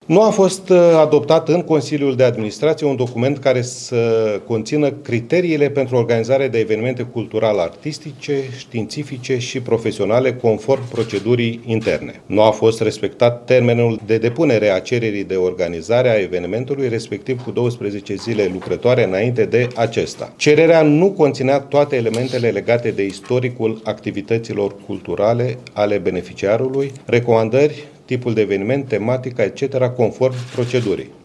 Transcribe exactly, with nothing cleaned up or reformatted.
Nu a fost adoptat în Consiliul de Administrație un document care să conțină criteriile pentru organizarea de evenimente cultural-artistice, științifice și profesionale conform procedurii interne. Nu a fost respectat termenul de depunere a cererii de organizare a evenimentului, respectiv cu douăsprezece zile lucrătoare înainte de acesta. Cererea nu conținea toate elementele legate de istoricul activităților culturale ale beneficiarului, recomandări, tipul de eveniment, tematica, et cetera, conform procedurii.